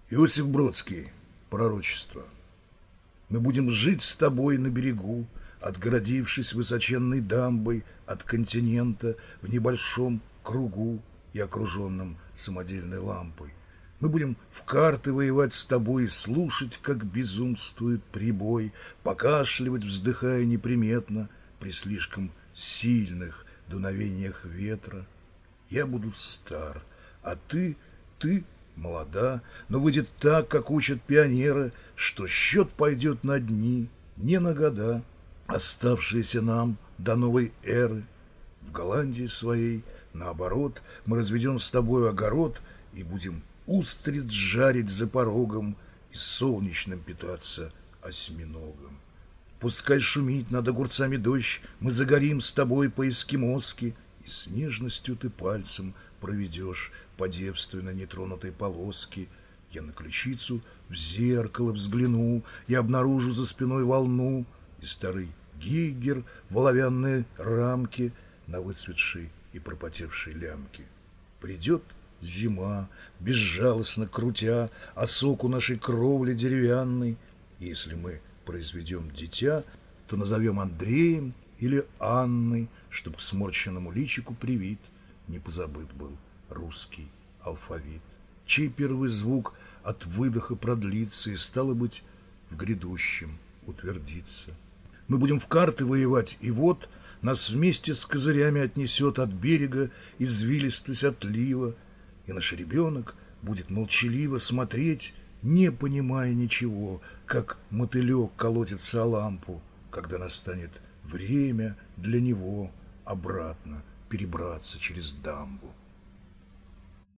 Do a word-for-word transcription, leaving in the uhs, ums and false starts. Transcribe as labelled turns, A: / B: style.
A: Иосиф Бродский. Пророчество. Мы будем жить с тобой на берегу, отгородившись высоченной дамбой от континента в небольшом кругу и окруженном самодельной лампой. Мы будем в карты воевать с тобой и слушать, как безумствует прибой, покашливать, вздыхая неприметно при слишком сильных дуновениях ветра. Я буду стар, а ты, ты молода, но выйдет так, как учат пионеры, что счет пойдет на дни, не на года, оставшиеся нам до новой эры. В Голландии своей, наоборот, мы разведем с тобой огород и будем устриц жарить за порогом и солнечным питаться осьминогом. Пускай шумит над огурцами дождь, мы загорим с тобой по-эскимоски, и с нежностью ты пальцем проведешь по девственно нетронутой полоске. Я на ключицу в зеркало взгляну и обнаружу за спиной волну и старый гейгер в оловянной рамке на выцветшей и пропотевшей лямке. Придет зима, безжалостно крутя осоку нашей кровли деревянной. Если мы произведем дитя, то назовем Андреем или Анной, чтоб к сморщенному личику привит не позабыт был русский алфавит, чей первый звук от выдоха продлится и, стало быть, в грядущем утвердится. Мы будем в карты воевать, и вот нас вместе с козырями отнесет от берега извилистость отлива, и наш ребенок будет молчаливо смотреть, не понимая ничего, как мотылек колотится о лампу, когда настанет время для него обратно перебраться через дамбу.